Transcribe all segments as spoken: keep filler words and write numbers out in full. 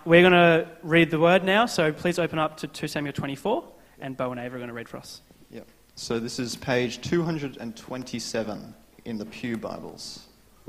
we're going to read the word now, so please open up to two Samuel twenty-four, and Bo and Ava are going to read for us. Yep. So this is page two hundred twenty-seven in the Pew Bibles.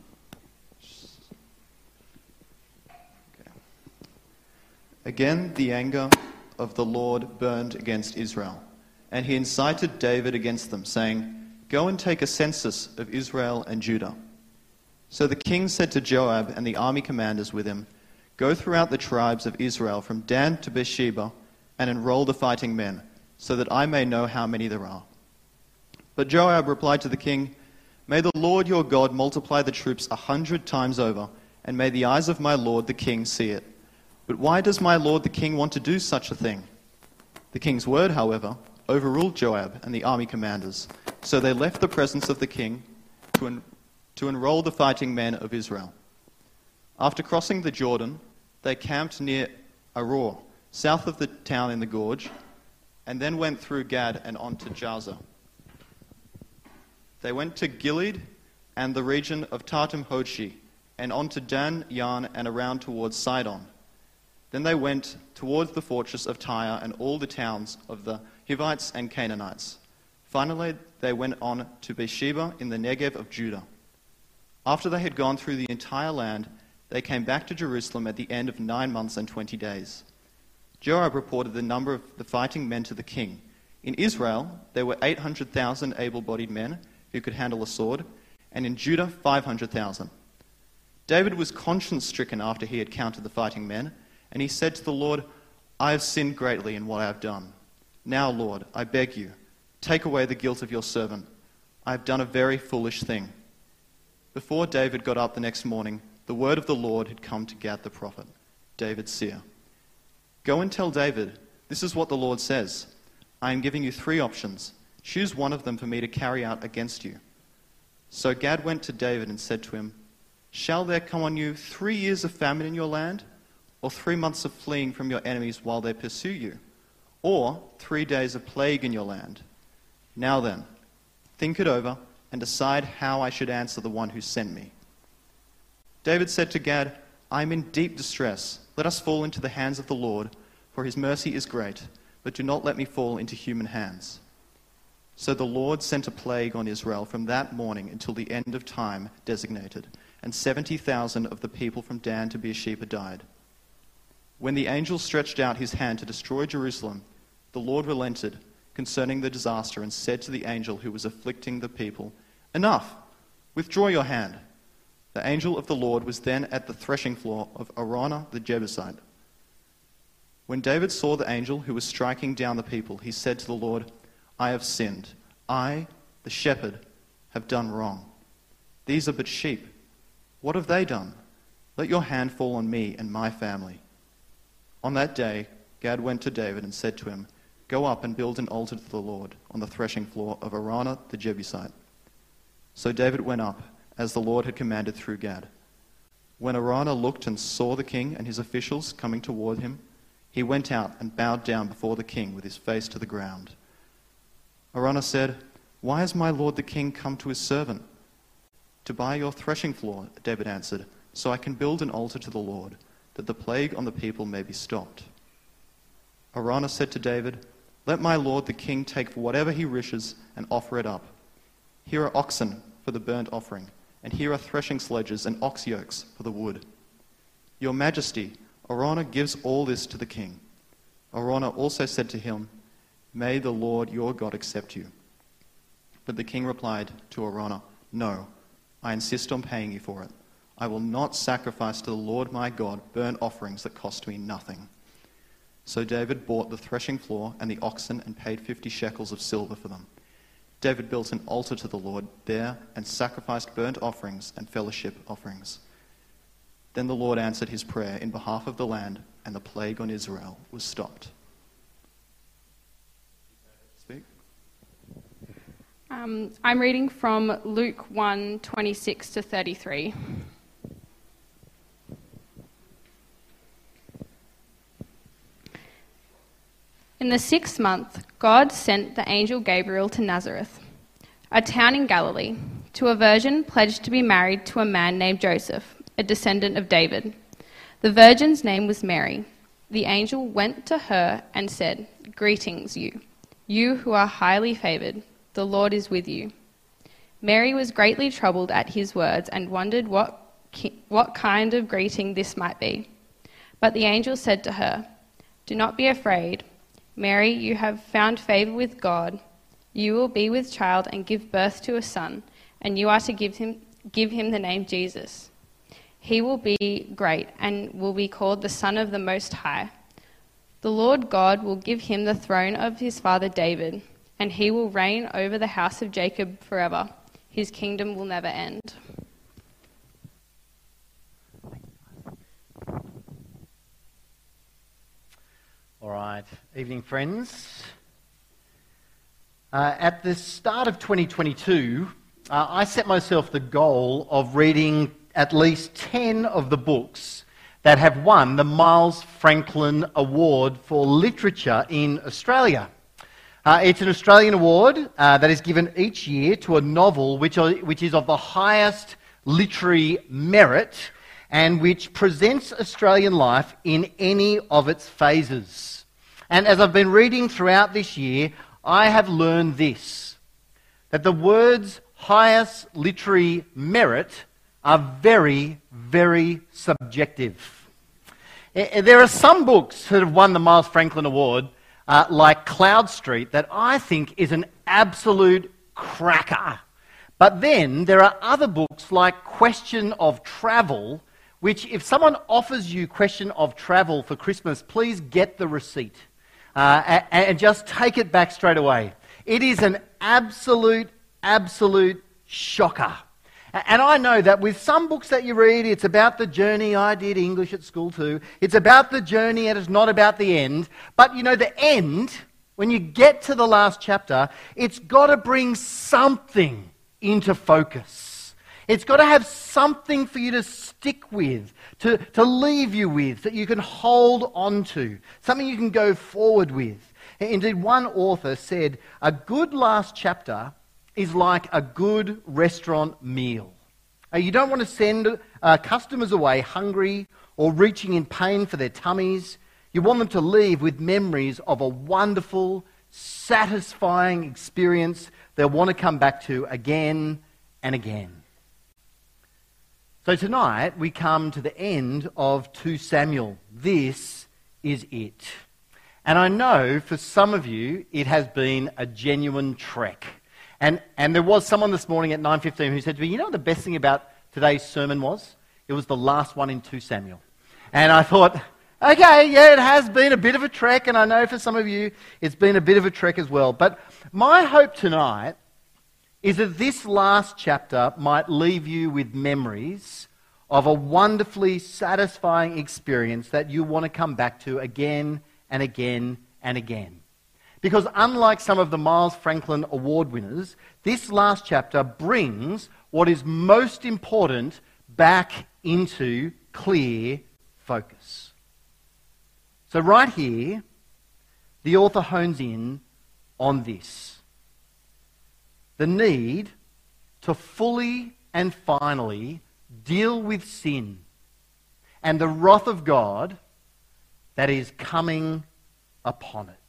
Okay. Again, the anger of the Lord burned against Israel, and he incited David against them, saying, "Go and take a census of Israel and Judah." So the king said to Joab and the army commanders with him, "Go throughout the tribes of Israel from Dan to Beersheba and enroll the fighting men, so that I may know how many there are." But Joab replied to the king, "May the Lord your God multiply the troops a hundred times over, and may the eyes of my lord the king see it. But why does my lord the king want to do such a thing?" The king's word, however, overruled Joab and the army commanders, so they left the presence of the king to, en- to enroll the fighting men of Israel. After crossing the Jordan, they camped near Aroer, south of the town in the gorge, and then went through Gad and on to Jazer. They went to Gilead and the region of Tartam Hodshi, and on to Dan Yan and around towards Sidon. Then they went towards the fortress of Tyre and all the towns of the Hivites and Canaanites. Finally, they went on to Beersheba in the Negev of Judah. After they had gone through the entire land, they came back to Jerusalem at the end of nine months and twenty days. Joab reported the number of the fighting men to the king. In Israel, there were eight hundred thousand able-bodied men who could handle a sword, and in Judah, five hundred thousand. David was conscience-stricken after he had counted the fighting men, and he said to the Lord, "I have sinned greatly in what I have done. Now, Lord, I beg you, take away the guilt of your servant. I have done a very foolish thing." Before David got up the next morning, the word of the Lord had come to Gad the prophet, David's seer. "Go and tell David, this is what the Lord says. I am giving you three options. Choose one of them for me to carry out against you." So Gad went to David and said to him, "Shall there come on you three years of famine in your land? Or three months of fleeing from your enemies while they pursue you? Or three days of plague in your land? Now then, think it over and decide how I should answer the one who sent me." David said to Gad, "I am in deep distress. Let us fall into the hands of the Lord, for his mercy is great, but do not let me fall into human hands." So the Lord sent a plague on Israel from that morning until the end of time designated, and seventy thousand of the people from Dan to Beersheba died. When the angel stretched out his hand to destroy Jerusalem, the Lord relented concerning the disaster and said to the angel who was afflicting the people, "Enough! Withdraw your hand." The angel of the Lord was then at the threshing floor of Araunah the Jebusite. When David saw the angel who was striking down the people, he said to the Lord, "I have sinned. I, the shepherd, have done wrong. These are but sheep. What have they done? Let your hand fall on me and my family." On that day, Gad went to David and said to him, "Go up and build an altar to the Lord on the threshing floor of Araunah the Jebusite." So David went up, as the Lord had commanded through Gad. When Araunah looked and saw the king and his officials coming toward him, he went out and bowed down before the king with his face to the ground. Araunah said, "Why has my lord the king come to his servant?" "To buy your threshing floor," David answered, "so I can build an altar to the Lord, that the plague on the people may be stopped." Araunah said to David, "Let my lord the king take whatever he wishes and offer it up. Here are oxen for the burnt offering, and here are threshing sledges and ox yokes for the wood. Your majesty, Araunah gives all this to the king." Araunah also said to him, "May the Lord your God accept you." But the king replied to Araunah, "No, I insist on paying you for it. I will not sacrifice to the Lord my God burnt offerings that cost me nothing." So David bought the threshing floor and the oxen and paid fifty shekels of silver for them. David built an altar to the Lord there and sacrificed burnt offerings and fellowship offerings. Then the Lord answered his prayer in behalf of the land, and the plague on Israel was stopped. Speak. Um, I'm reading from Luke one, twenty-six to thirty-three. In the sixth month, God sent the angel Gabriel to Nazareth, a town in Galilee, to a virgin pledged to be married to a man named Joseph, a descendant of David. The virgin's name was Mary. The angel went to her and said, "Greetings, you, you who are highly favored. The Lord is with you." Mary was greatly troubled at his words and wondered what, ki- what kind of greeting this might be. But the angel said to her, "Do not be afraid, Mary, you have found favor with God. You will be with child and give birth to a son, and you are to give him, give him the name Jesus. He will be great and will be called the Son of the Most High. The Lord God will give him the throne of his father David, and he will reign over the house of Jacob forever. His kingdom will never end." All right, evening friends. Uh, at the start of twenty twenty-two, uh, I set myself the goal of reading at least ten of the books that have won the Miles Franklin Award for Literature in Australia. Uh, it's an Australian award uh, that is given each year to a novel which, are, which is of the highest literary merit and which presents Australian life in any of its phases. And as I've been reading throughout this year, I have learned this, that the words highest literary merit are very, very subjective. There are some books that have won the Miles Franklin Award, uh, like Cloud Street, that I think is an absolute cracker. But then there are other books like Question of Travel, which if someone offers you Question of Travel for Christmas, please get the receipt uh, and, and just take it back straight away. It is an absolute, absolute shocker. And I know that with some books that you read, it's about the journey. I did English at school too. It's about the journey and it's not about the end. But you know, the end, when you get to the last chapter, it's got to bring something into focus. It's got to have something for you to stick with, to, to leave you with, that you can hold on to, something you can go forward with. Indeed, one author said, a good last chapter is like a good restaurant meal. Uh, you don't want to send uh, customers away hungry or reaching in pain for their tummies. You want them to leave with memories of a wonderful, satisfying experience they'll want to come back to again and again. So tonight we come to the end of Second Samuel. This is it. And I know for some of you it has been a genuine trek. And, and there was someone this morning at nine fifteen who said to me, you know what the best thing about today's sermon was? It was the last one in Second Samuel. And I thought, okay, yeah, it has been a bit of a trek, and I know for some of you it's been a bit of a trek as well. But my hope tonight is that this last chapter might leave you with memories of a wonderfully satisfying experience that you want to come back to again and again and again. Because unlike some of the Miles Franklin Award winners, this last chapter brings what is most important back into clear focus. So right here, the author hones in on this. The need to fully and finally deal with sin and the wrath of God that is coming upon it.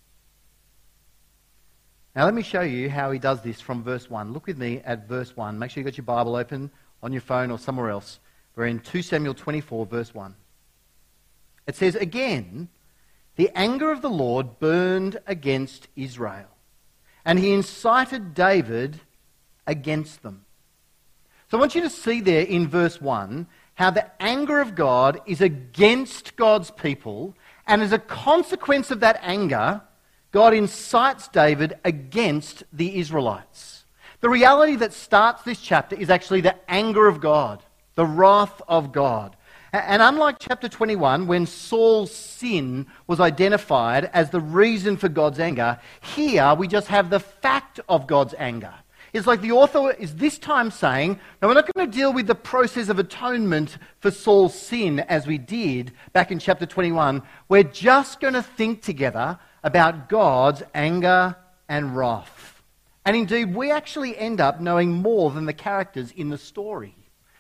Now let me show you how he does this from verse one. Look with me at verse one. Make sure you've got your Bible open on your phone or somewhere else. We're in Second Samuel twenty-four, verse one. It says, "Again, the anger of the Lord burned against Israel, and he incited David against them." So I want you to see there in verse one how the anger of God is against God's people, and as a consequence of that anger, God incites David against the Israelites. The reality that starts this chapter is actually the anger of God, the wrath of God. And unlike chapter twenty-one, when Saul's sin was identified as the reason for God's anger, here we just have the fact of God's anger. It's like the author is this time saying, no, we're not going to deal with the process of atonement for Saul's sin as we did back in chapter twenty-one. We're just going to think together about God's anger and wrath. And indeed, we actually end up knowing more than the characters in the story.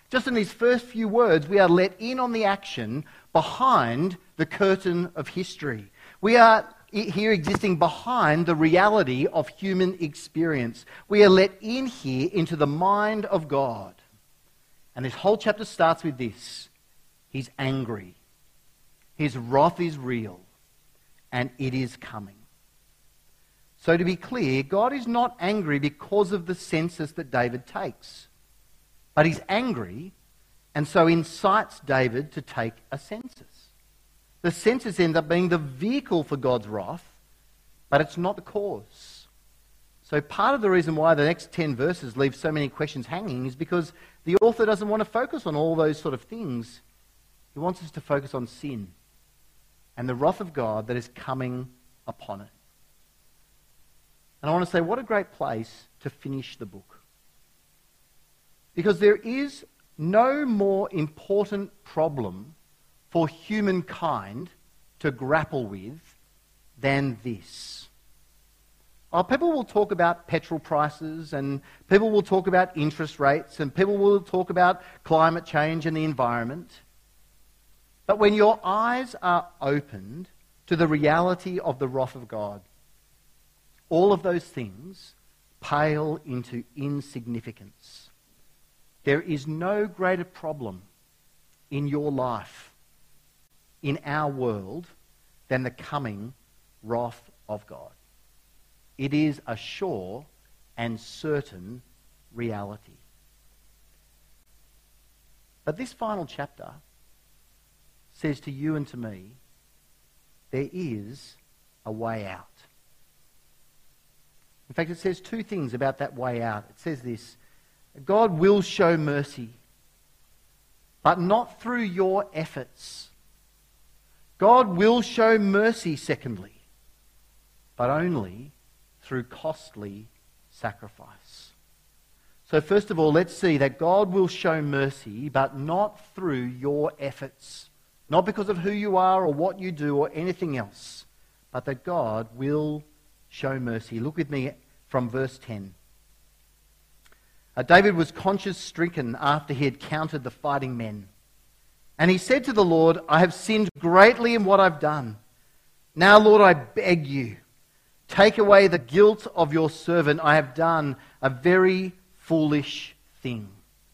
Just in these first few words, we are let in on the action behind the curtain of history. We are here existing behind the reality of human experience. We are let in here into the mind of God. And this whole chapter starts with this. He's angry. His wrath is real, and it is coming. So to be clear, God is not angry because of the census that David takes. But he's angry, and so incites David to take a census. The census ends up being the vehicle for God's wrath, but it's not the cause. So part of the reason why the next ten verses leave so many questions hanging is because the author doesn't want to focus on all those sort of things. He wants us to focus on sin and the wrath of God that is coming upon it. And I want to say, what a great place to finish the book. Because there is no more important problem for humankind to grapple with than this. Oh, people will talk about petrol prices, and people will talk about interest rates, and people will talk about climate change and the environment. But when your eyes are opened to the reality of the wrath of God, all of those things pale into insignificance. There is no greater problem in your life, in our world, than the coming wrath of God. It is a sure and certain reality. But this final chapter says to you and to me, there is a way out. In fact, it says two things about that way out. It says this: God will show mercy, but not through your efforts. God will show mercy, secondly, but only through costly sacrifice. So first of all, let's see that God will show mercy, but not through your efforts. Not because of who you are or what you do or anything else, but that God will show mercy. Look with me from verse ten. Uh, David was conscience-stricken after he had counted the fighting men. And he said to the Lord, I have sinned greatly in what I've done. Now, Lord, I beg you, take away the guilt of your servant. I have done a very foolish thing.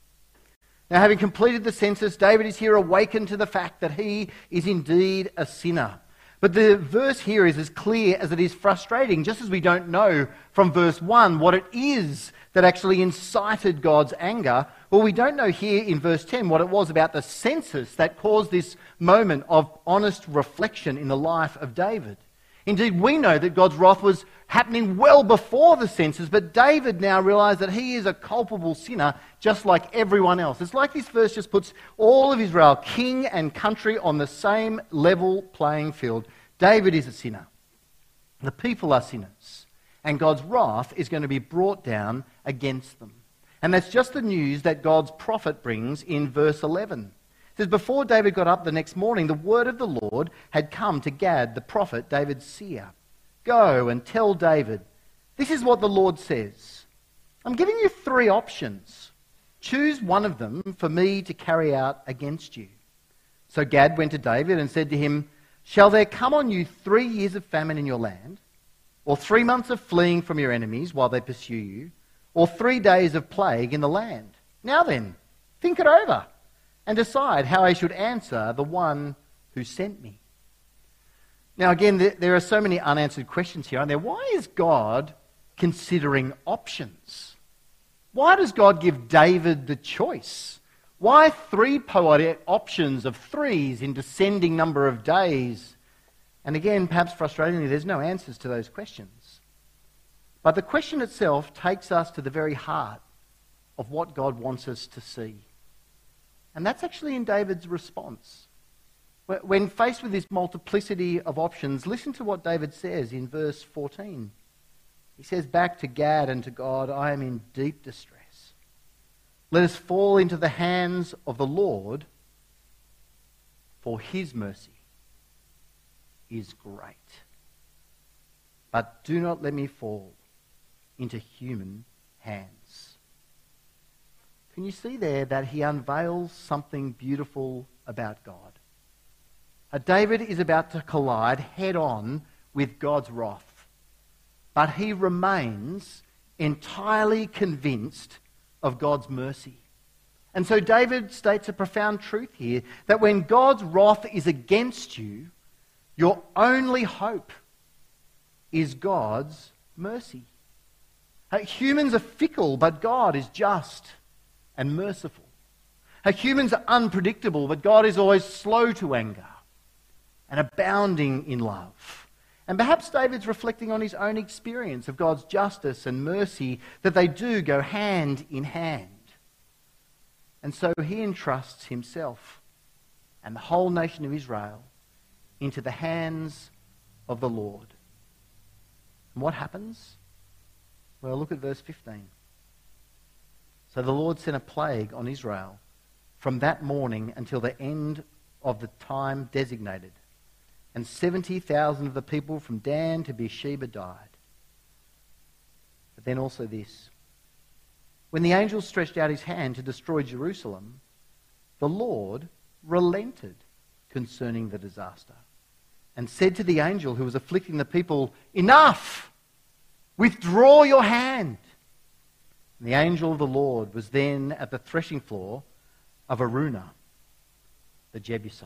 Now, having completed the census, David is here awakened to the fact that he is indeed a sinner. But the verse here is as clear as it is frustrating, just as we don't know from verse one what it is that actually incited God's anger. Well, we don't know here in verse ten what it was about the census that caused this moment of honest reflection in the life of David. Indeed, we know that God's wrath was happening well before the census, but David now realized that he is a culpable sinner just like everyone else. It's like this verse just puts all of Israel, king and country, on the same level playing field. David is a sinner. The people are sinners. And God's wrath is going to be brought down against them. And that's just the news that God's prophet brings in verse eleven. It says, before David got up the next morning, the word of the Lord had come to Gad, the prophet, David's seer. Go and tell David, this is what the Lord says. I'm giving you three options. Choose one of them for me to carry out against you. So Gad went to David and said to him, shall there come on you three years of famine in your land, or three months of fleeing from your enemies while they pursue you, or three days of plague in the land? Now then, think it over and decide how I should answer the one who sent me. Now again, there are so many unanswered questions here, aren't there? Why is God considering options? Why does God give David the choice? Why three poetic options of threes in descending number of days? And again, perhaps frustratingly, there's no answers to those questions. But the question itself takes us to the very heart of what God wants us to see. And that's actually in David's response. When faced with this multiplicity of options, listen to what David says in verse fourteen. He says back to Gad and to God, I am in deep distress. Let us fall into the hands of the Lord, for his mercy is great. But do not let me fall into human hands. can you see there that he unveils something beautiful about God? Uh, David is about to collide head-on with God's wrath, but he remains entirely convinced of God's mercy. And so David states a profound truth here, that when God's wrath is against you, your only hope is God's mercy. Uh, humans are fickle, but God is just and merciful. Uh, humans are unpredictable, but God is always slow to anger and abounding in love. And perhaps David's reflecting on his own experience of God's justice and mercy, that they do go hand in hand. And so he entrusts himself and the whole nation of Israel into the hands of the Lord. And what happens? Well, look at verse fifteen. So the Lord sent a plague on Israel from that morning until the end of the time designated. And seventy thousand of the people from Dan to Beersheba died. But then also this. When the angel stretched out his hand to destroy Jerusalem, the Lord relented concerning the disaster and said to the angel who was afflicting the people, "Enough! Withdraw your hand." And the angel of the Lord was then at the threshing floor of Araunah, the Jebusite.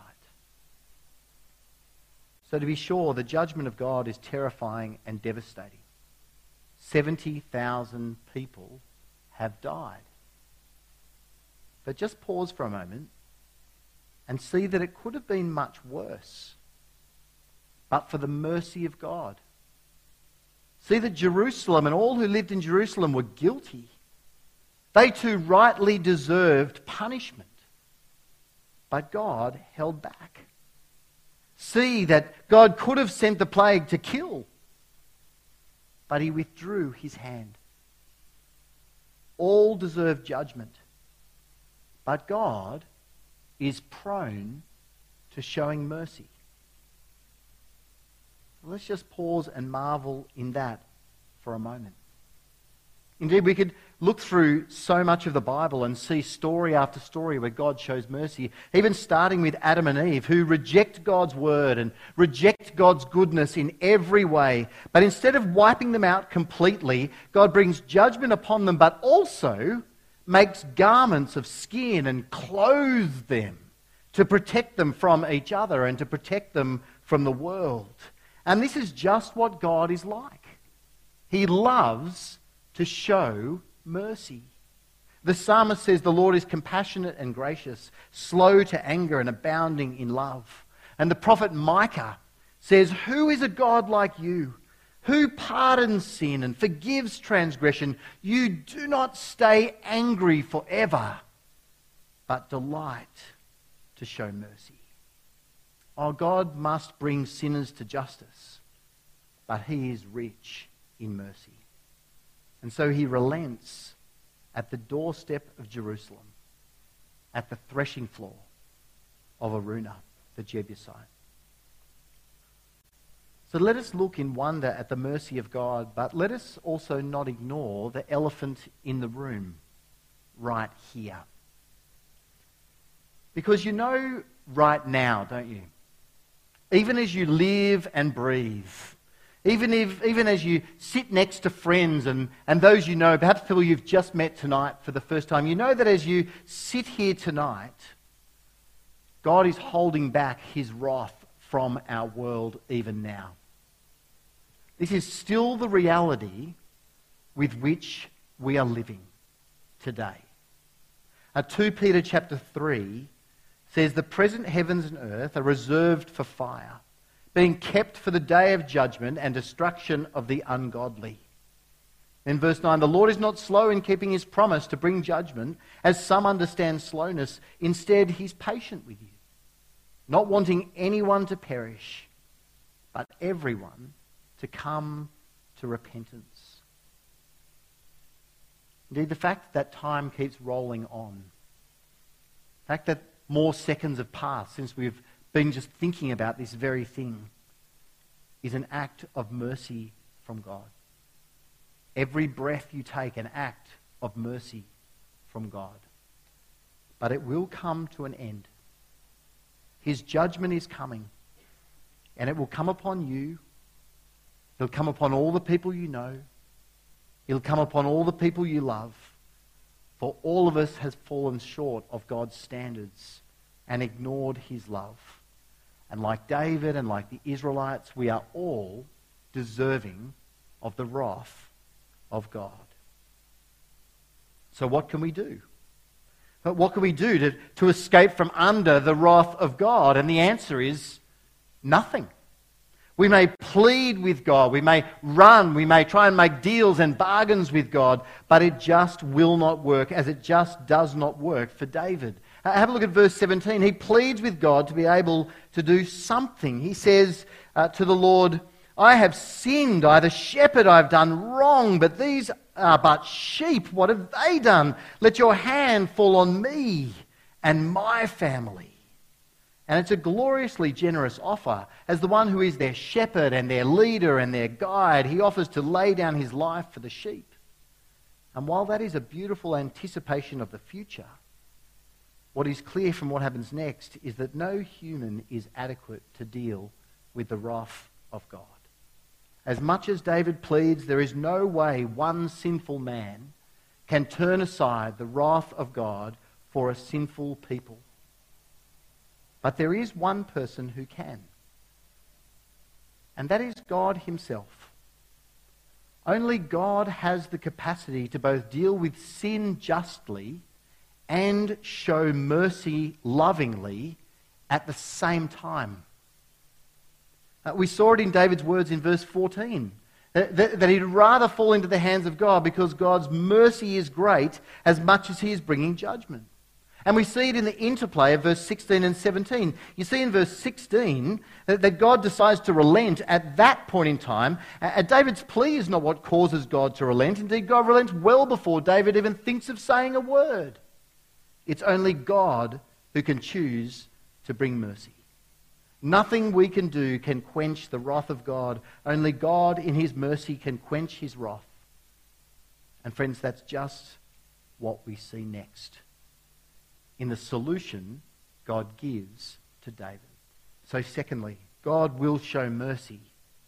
So to be sure, the judgment of God is terrifying and devastating. seventy thousand people have died. But just pause for a moment and see that it could have been much worse, but for the mercy of God. See that Jerusalem and all who lived in Jerusalem were guilty. They too rightly deserved punishment, but God held back. See that God could have sent the plague to kill, but he withdrew his hand. All deserve judgment, but God is prone to showing mercy. Let's just pause and marvel in that for a moment. Indeed, we could look through so much of the Bible and see story after story where God shows mercy, even starting with Adam and Eve, who reject God's word and reject God's goodness in every way. But instead of wiping them out completely, God brings judgment upon them, but also makes garments of skin and clothes them to protect them from each other and to protect them from the world. And this is just what God is like. He loves to show mercy. The psalmist says the Lord is compassionate and gracious, slow to anger and abounding in love. And the prophet Micah says, "Who is a God like you, who pardons sin and forgives transgression? You do not stay angry forever, but delight to show mercy." Oh, God must bring sinners to justice, but he is rich in mercy. And so he relents at the doorstep of Jerusalem, at the threshing floor of Araunah, the Jebusite. So let us look in wonder at the mercy of God, but let us also not ignore the elephant in the room right here. Because you know right now, don't you? Even as you live and breathe, Even, if, even as you sit next to friends and, and those you know, perhaps people you've just met tonight for the first time, you know that as you sit here tonight, God is holding back his wrath from our world even now. This is still the reality with which we are living today. Uh, Second Peter chapter three says, "The present heavens and earth are reserved for fire, being kept for the day of judgment and destruction of the ungodly." In verse nine, "The Lord is not slow in keeping his promise to bring judgment, as some understand slowness. Instead, he's patient with you, not wanting anyone to perish, but everyone to come to repentance." Indeed, the fact that time keeps rolling on, the fact that more seconds have passed since we've been just thinking about this very thing, is an act of mercy from God. Every breath you take, an act of mercy from God. but it will come to an end. His judgment is coming, and it will come upon you. It'll come upon all the people you know. It'll come upon all the people you love. For all of us has fallen short of God's standards and ignored his love. And like David and like the Israelites, we are all deserving of the wrath of God. So what can we do? But what can we do to, to escape from under the wrath of God? And the answer is nothing. We may plead with God, we may run, we may try and make deals and bargains with God, but it just will not work, as it just does not work for David. Uh, have a look at verse seventeen. He pleads with God to be able to do something. He says uh, to the Lord, I have sinned, I the shepherd, I have done wrong, but these are but sheep. What have they done? Let your hand fall on me and my family. And it's a gloriously generous offer. As the one who is their shepherd and their leader and their guide, he offers to lay down his life for the sheep. And while that is a beautiful anticipation of the future, what is clear from what happens next is that no human is adequate to deal with the wrath of God. As much as David pleads, there is no way one sinful man can turn aside the wrath of God for a sinful people. But there is one person who can, and that is God himself. Only God has the capacity to both deal with sin justly and show mercy lovingly at the same time. Uh, we saw it in David's words in verse fourteen, that, that, that he'd rather fall into the hands of God because God's mercy is great as much as he is bringing judgment. And we see it in the interplay of verse sixteen and seventeen. You see in verse sixteen that, that God decides to relent at that point in time. Uh, David's plea is not what causes God to relent. Indeed, God relents well before David even thinks of saying a word. It's only God who can choose to bring mercy. Nothing we can do can quench the wrath of God. Only God in his mercy can quench his wrath. And friends, that's just what we see next in the solution God gives to David. So secondly, God will show mercy,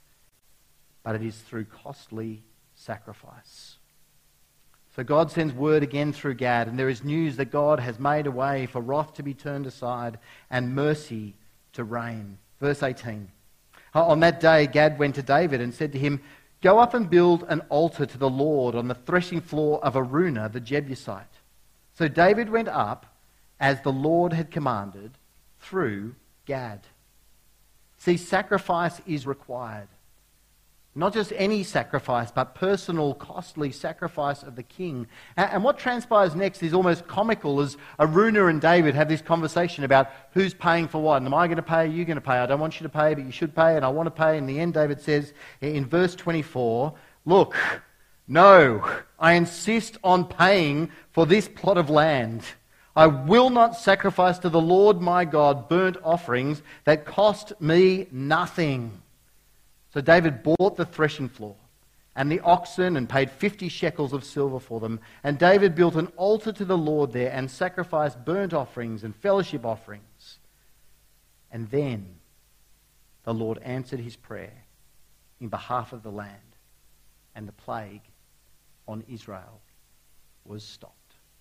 but it is through costly sacrifice. So God sends word again through Gad, and there is news that God has made a way for wrath to be turned aside and mercy to reign. Verse eighteen. On that day, Gad went to David and said to him, Go up and build an altar to the Lord on the threshing floor of Araunah the Jebusite. So David went up as the Lord had commanded through Gad. See, sacrifice is required. Not just any sacrifice, but personal, costly sacrifice of the king. And what transpires next is almost comical as Araunah and David have this conversation about who's paying for what. And am I going to pay? Are you going to pay? I don't want you to pay, but you should pay, and I want to pay. In the end, David says in verse twenty-four, Look, no, I insist on paying for this plot of land. I will not sacrifice to the Lord my God burnt offerings that cost me nothing. So David bought the threshing floor and the oxen and paid fifty shekels of silver for them. And David built an altar to the Lord there and sacrificed burnt offerings and fellowship offerings. And then the Lord answered his prayer in behalf of the land, and the plague on Israel was stopped.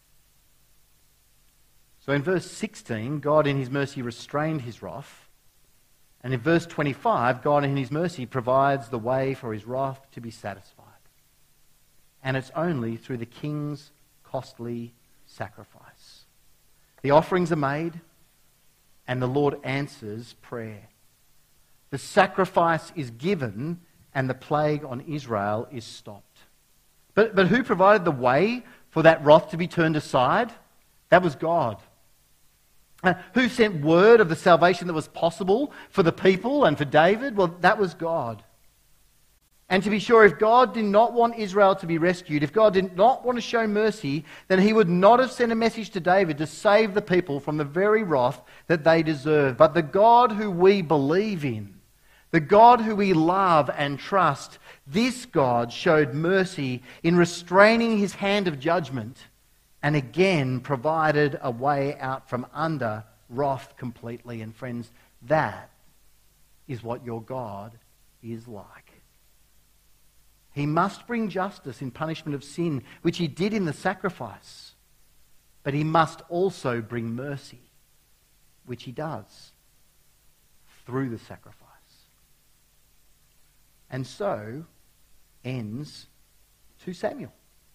So in verse sixteen, God in his mercy restrained his wrath. And in verse twenty-five, God in his mercy provides the way for his wrath to be satisfied. And it's only through the king's costly sacrifice. The offerings are made, and the Lord answers prayer. The sacrifice is given, and the plague on Israel is stopped. But, but who provided the way for that wrath to be turned aside? That was God. Uh, who sent word of the salvation that was possible for the people and for David? Well, that was God. And to be sure, if God did not want Israel to be rescued, if God did not want to show mercy, then he would not have sent a message to David to save the people from the very wrath that they deserve. But the God who we believe in, the God who we love and trust, this God showed mercy in restraining his hand of judgment and again provided a way out from under wrath completely. And friends, that is what your God is like. He must bring justice in punishment of sin, which he did in the sacrifice. But he must also bring mercy, which he does through the sacrifice. And so ends Second Samuel.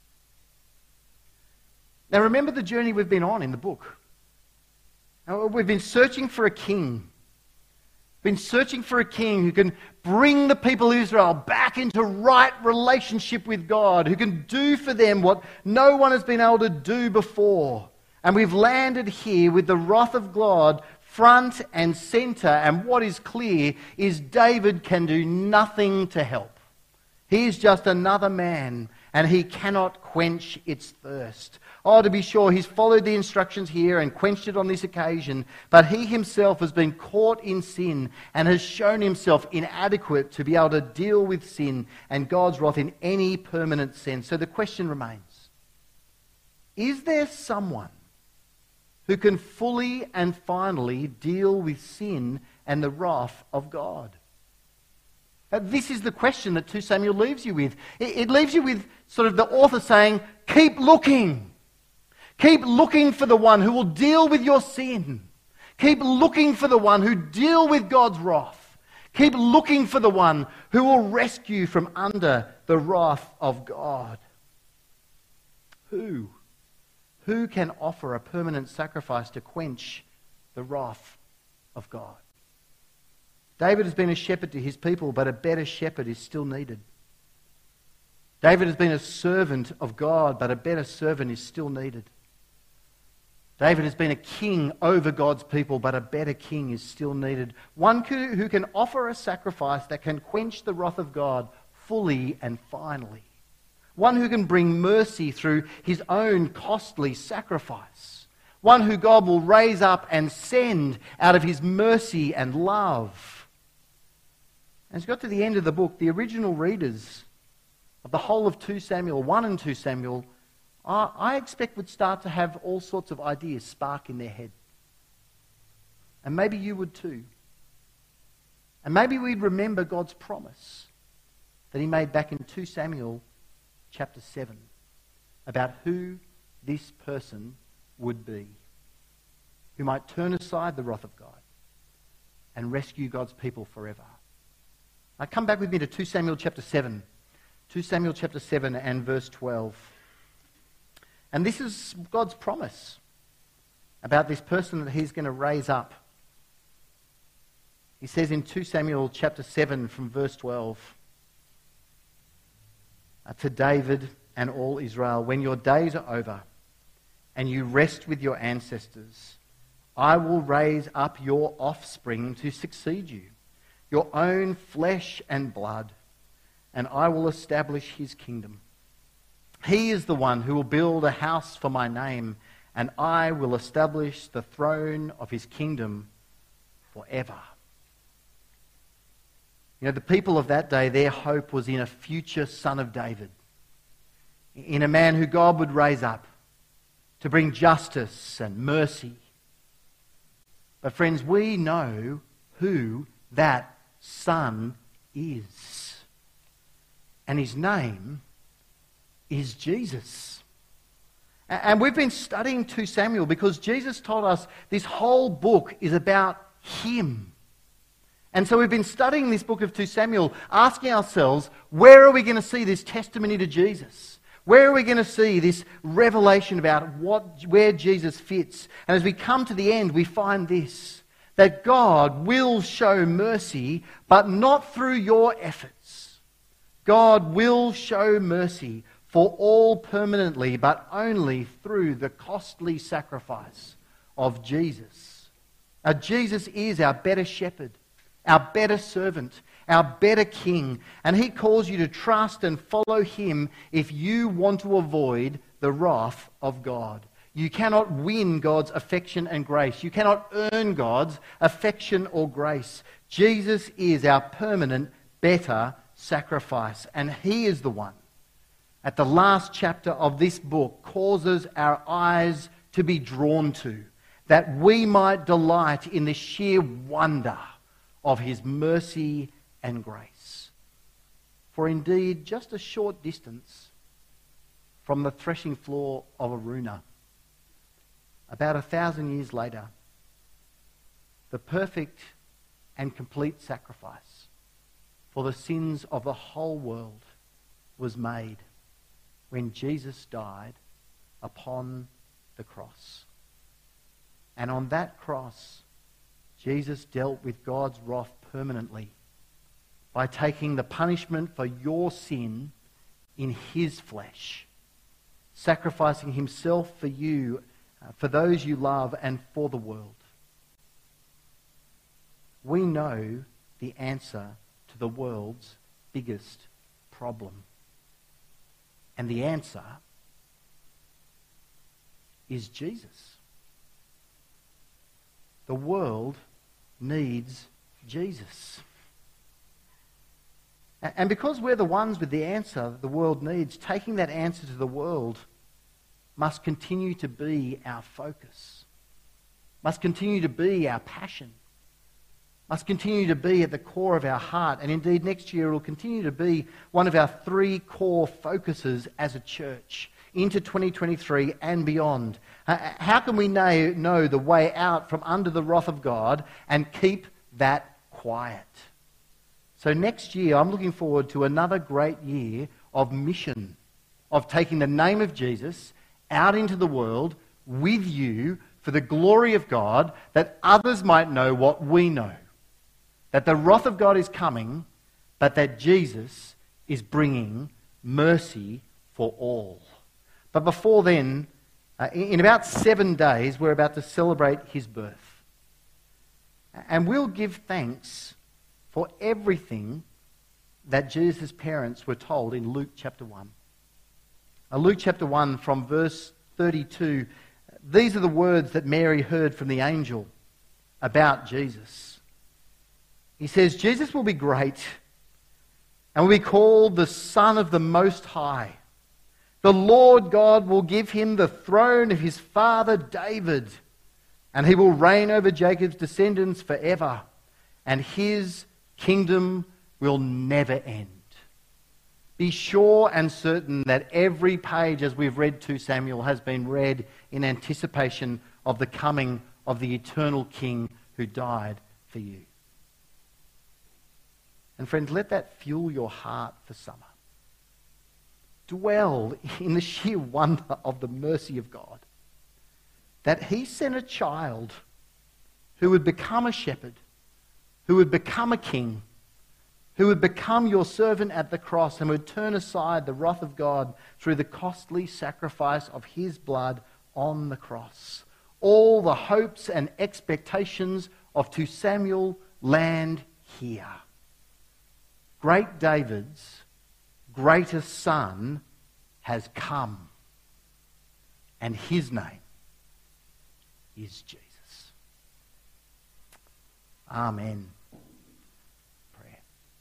Now remember the journey we've been on in the book. Now, we've been searching for a king. Been searching for a king who can bring the people of Israel back into right relationship with God, who can do for them what no one has been able to do before. And we've landed here with the wrath of God front and center, and what is clear is David can do nothing to help. He is just another man, and he cannot quench its thirst. Oh, to be sure, he's followed the instructions here and quenched it on this occasion, but he himself has been caught in sin and has shown himself inadequate to be able to deal with sin and God's wrath in any permanent sense. So the question remains, is there someone who can fully and finally deal with sin and the wrath of God? Uh, This is the question that Second Samuel leaves you with. It, it leaves you with sort of the author saying, keep looking. Keep looking for the one who will deal with your sin. Keep looking for the one who will deal with God's wrath. Keep looking for the one who will rescue you from under the wrath of God. Who? Who can offer a permanent sacrifice to quench the wrath of God? David has been a shepherd to his people, but a better shepherd is still needed. David has been a servant of God, but a better servant is still needed. David has been a king over God's people, but a better king is still needed. One who can offer a sacrifice that can quench the wrath of God fully and finally. One who can bring mercy through his own costly sacrifice. One who God will raise up and send out of his mercy and love. As we got to the end of the book, the original readers of the whole of Second Samuel, one and Second Samuel, I, I expect would start to have all sorts of ideas spark in their head. And maybe you would too. And maybe we'd remember God's promise that he made back in Second Samuel chapter seven about who this person would be, who might turn aside the wrath of God and rescue God's people forever. Now come back with me to Second Samuel chapter seven. Second Samuel chapter seven and verse twelve. And this is God's promise about this person that he's going to raise up. He says in Second Samuel chapter seven from verse twelve, uh, to David and all Israel, when your days are over and you rest with your ancestors, I will raise up your offspring to succeed you, your own flesh and blood, and I will establish his kingdom. He is the one who will build a house for my name, and I will establish the throne of his kingdom forever. You know, the people of that day, their hope was in a future son of David, in a man who God would raise up to bring justice and mercy. But friends, we know who that son is. And his name is Jesus. And we've been studying Second Samuel because Jesus told us this whole book is about him. And so we've been studying this book of Second Samuel, asking ourselves, where are we going to see this testimony to Jesus? Where are we going to see this revelation about what, where Jesus fits? And as we come to the end, we find this, that God will show mercy, but not through your efforts. God will show mercy for all permanently, but only through the costly sacrifice of Jesus. Now, Jesus is our better shepherd, our better servant, our better king, and he calls you to trust and follow him if you want to avoid the wrath of God. You cannot win God's affection and grace. You cannot earn God's affection or grace. Jesus is our permanent, better sacrifice, and he is the one at the last chapter of this book causes our eyes to be drawn to, that we might delight in the sheer wonder of his mercy and grace. For indeed, just a short distance from the threshing floor of Aruna, about a thousand years later, the perfect and complete sacrifice for the sins of the whole world was made when Jesus died upon the cross. And on that cross, Jesus dealt with God's wrath permanently by taking the punishment for your sin in his flesh, sacrificing himself for you, uh, for those you love, and for the world. We know the answer to the world's biggest problem. And the answer is Jesus. The world needs Jesus. And because we're the ones with the answer that the world needs, taking that answer to the world must continue to be our focus, must continue to be our passion, must continue to be at the core of our heart. And indeed, next year it will continue to be one of our three core focuses as a church into twenty twenty-three and beyond. Uh, how can we know, know the way out from under the wrath of God and keep that quiet? So next year, I'm looking forward to another great year of mission, of taking the name of Jesus out into the world with you for the glory of God, that others might know what we know. That the wrath of God is coming, but that Jesus is bringing mercy for all. But before then, uh, in about seven days, we're about to celebrate his birth. And we'll give thanks for everything that Jesus' parents were told in Luke chapter one. Uh, Luke chapter one from verse thirty-two, these are the words that Mary heard from the angel about Jesus. He says, Jesus will be great and will be called the Son of the Most High. The Lord God will give him the throne of his father David, and he will reign over Jacob's descendants forever, and his kingdom will never end. Be sure and certain that every page, as we've read Second Samuel, has been read in anticipation of the coming of the eternal King who died for you. And friends, let that fuel your heart for summer. Dwell in the sheer wonder of the mercy of God, that he sent a child who would become a shepherd, who would become a king, who would become your servant at the cross and would turn aside the wrath of God through the costly sacrifice of his blood on the cross. All the hopes and expectations of Second Samuel land here. Great David's greatest son has come, and his name is Jesus. Amen. Prayer.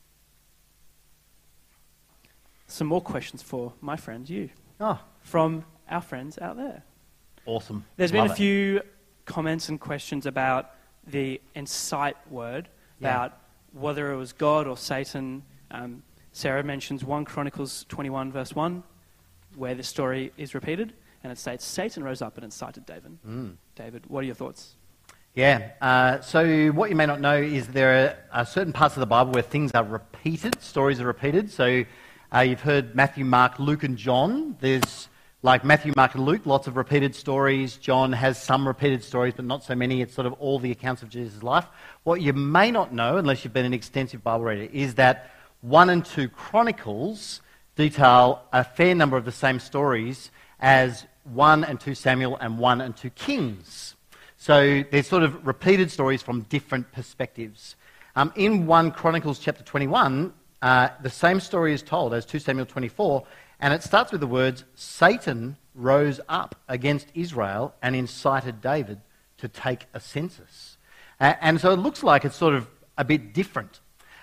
Some more questions for my friend, you, Oh, from our friends out there. awesome. There's been Love a it. few comments and questions about the incite word, Yeah. about whether it was God or Satan. Um, Sarah mentions First Chronicles twenty-one, verse one, where the story is repeated, and it states, Satan rose up and incited David. Mm. David, what are your thoughts? Yeah, uh, so what you may not know is there are uh, certain parts of the Bible where things are repeated, stories are repeated. So uh, you've heard Matthew, Mark, Luke and John. There's, like Matthew, Mark and Luke, lots of repeated stories. John has some repeated stories, but not so many. It's sort of all the accounts of Jesus' life. What you may not know, unless you've been an extensive Bible reader, is that First and Second Chronicles detail a fair number of the same stories as First and Second Samuel and First and Second Kings. So they're sort of repeated stories from different perspectives. Um, in First Chronicles chapter twenty-one, uh, the same story is told as Second Samuel twenty-four, and it starts with the words, Satan rose up against Israel and incited David to take a census. Uh, and so it looks like it's sort of a bit different.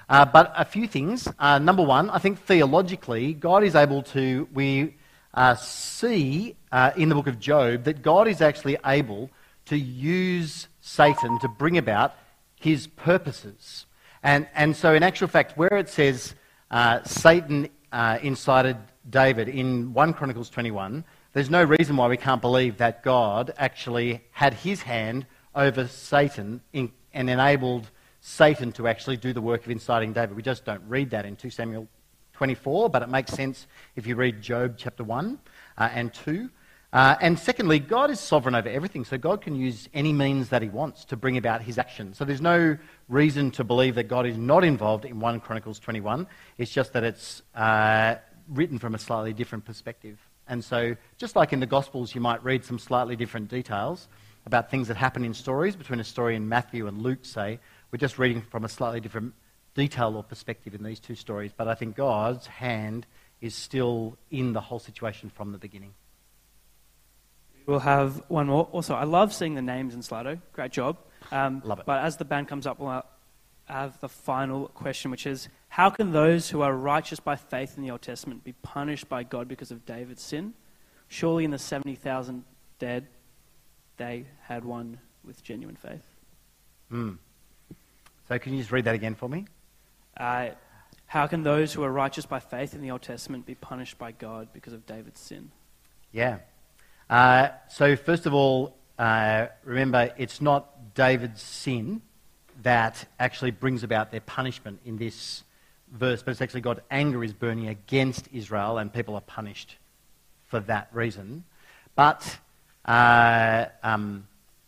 Uh, but a few things. Uh, number one, I think theologically, God is able to, we uh, see uh, in the book of Job that God is actually able to use Satan to bring about his purposes. And, and so in actual fact, where it says uh, Satan uh, incited David in First Chronicles twenty-one, there's no reason why we can't believe that God actually had his hand over Satan in, and enabled Satan to actually do the work of inciting David. We just don't read that in Second Samuel twenty-four, but it makes sense if you read Job chapter one uh, and two. Uh, and secondly, God is sovereign over everything, so God can use any means that he wants to bring about his action. So there's no reason to believe that God is not involved in First Chronicles twenty-one. It's just that it's uh, written from a slightly different perspective. And so just like in the Gospels, you might read some slightly different details about things that happen in stories, between a story in Matthew and Luke, say, we're just reading from a slightly different detail or perspective in these two stories. But I think God's hand is still in the whole situation from the beginning. We'll have one more. Also, I love seeing the names in Slido. Great job. Um, Love it. But as the band comes up, we'll have the final question, which is, how can those who are righteous by faith in the Old Testament be punished by God because of David's sin? Surely in the seventy thousand dead, they had one with genuine faith. Mm. So can you just read that again for me? Uh, how can those who are righteous by faith in the Old Testament be punished by God because of David's sin? Yeah. Uh, so first of all, uh, remember, it's not David's sin that actually brings about their punishment in this verse, but it's actually God's anger is burning against Israel, and people are punished for that reason. But uh, um,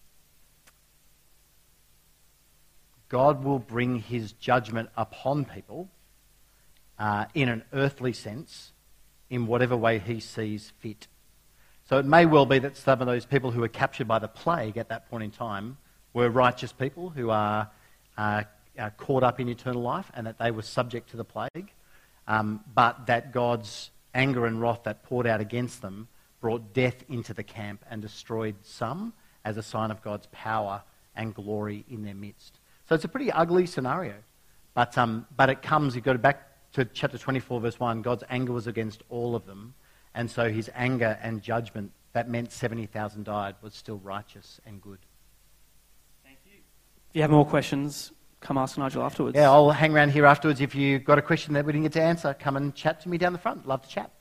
God will bring his judgment upon people uh, in an earthly sense, in whatever way he sees fit. So it may well be that some of those people who were captured by the plague at that point in time were righteous people who are, uh, are caught up in eternal life, and that they were subject to the plague, um, but that God's anger and wrath that poured out against them brought death into the camp and destroyed some as a sign of God's power and glory in their midst. So it's a pretty ugly scenario, but, um, but it comes, you've got to go back to chapter twenty-four, verse one, God's anger was against all of them. And so his anger and judgment, that meant seventy thousand died, was still righteous and good. Thank you. If you have more questions, come ask Nigel afterwards. Yeah, I'll hang around here afterwards. If you've got a question that we didn't get to answer, come and chat to me down the front. Love to chat.